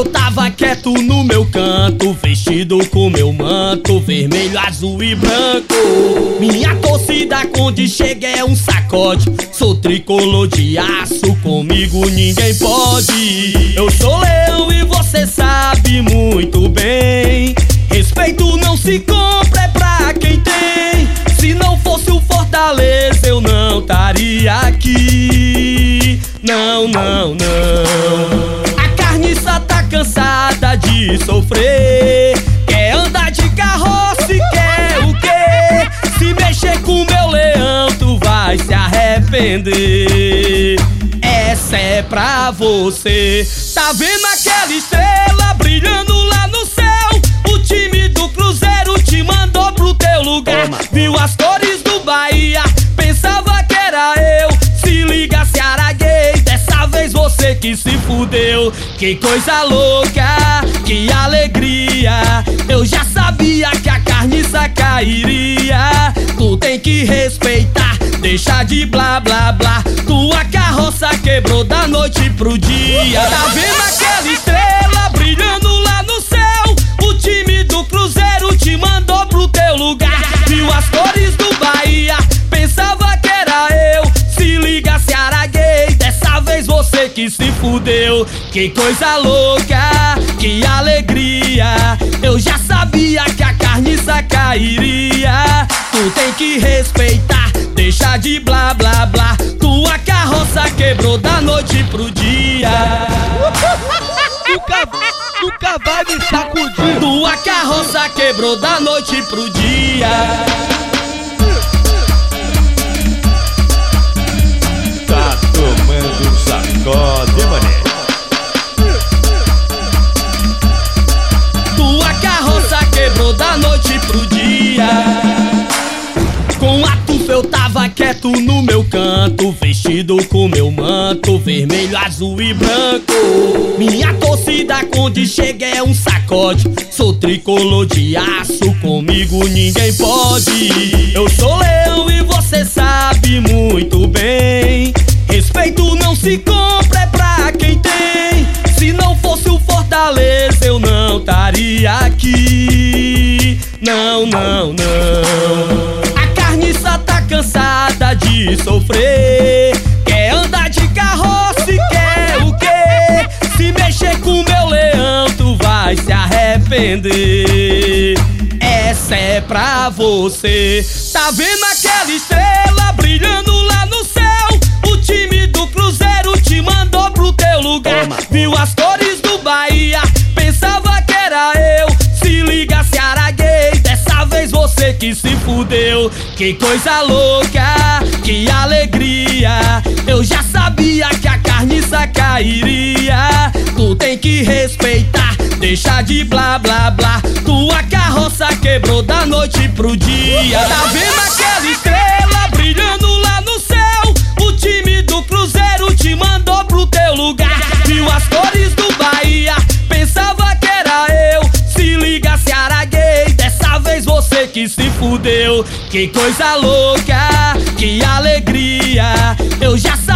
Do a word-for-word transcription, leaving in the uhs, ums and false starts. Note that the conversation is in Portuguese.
eu tava quieto no meu canto, vestido com meu manto vermelho, azul e branco. Minha torcida quando chega é um sacode. Sou tricolor de aço, comigo ninguém pode. Eu sou leão e você sabe muito bem. Respeito não se compra, é pra quem tem. Se não fosse o Fortaleza eu não estaria aqui. Não, não, não. A carniça tá cansada de sofrer. Quer andar de carroça e quer o quê? Se mexer com meu leão tu vai se arrepender. Essa é pra você. Tá vendo aquela estrela brilhando lá no céu? O time do Cruzeiro te mandou pro teu lugar. Viu as cores do Bahia, pensava que era eu. Se liga, Ceará Gay, dessa vez você que se fudeu. Que coisa louca, que alegria. Eu já sabia que a carniça cairia. Tu tem que respeitar, deixa de blá blá blá. Tua carroça quebrou da noite pro dia. Tá vendo aquela estrela brilhando lá no céu? O time do Cruzeiro te mandou pro teu lugar. Viu as cores do Bahia, pensava que era eu. Se liga, Ceará Gay, dessa vez você que se fudeu. Que coisa louca, que alegria. Eu já sabia que a carniça cairia. Tu tem que respeitar, deixa de blá blá blá. Tua carroça quebrou da noite pro dia. Nunca, nunca vai me sacudir. Tua carroça quebrou da noite pro dia. Tá tomando um sacode, mané. Tua carroça quebrou da noite pro dia. Com a tufa eu tava quieto no meu canto, vestido com meu manto vermelho, azul e branco. Minha torcida quando chega é um sacode. Sou tricolor de aço, comigo ninguém pode. Eu sou leão e você sabe muito bem. Respeito não se compra, é pra quem tem. Se não fosse o Fortaleza eu não estaria aqui. Não, não, não. A carniça tá cansada de sofrer. Quer andar de carroça e quer o quê? Se mexer com meu leão tu vai se arrepender. Essa é pra você. Tá vendo aquela estrela brilhando lá no céu? O time do Cruzeiro te mandou pro teu lugar. Viu as cores do Bahia, pensava que era eu. Se liga, Ceará Gay, dessa vez você que se fudeu. Que coisa louca, que alegria. Eu já sabia que a carniça cairia. Tu tem que respeitar, deixa de blá blá blá. Tua carroça quebrou da noite pro dia. Tá vendo aquela estrela brilhando lá no céu? O time do Cruzeiro te mandou pro teu lugar. Viu as cores do Bahia, pensava que era eu. Se liga, Ceará Gay, dessa vez você que se fudeu. Que coisa louca, que alegria. Eu já sabia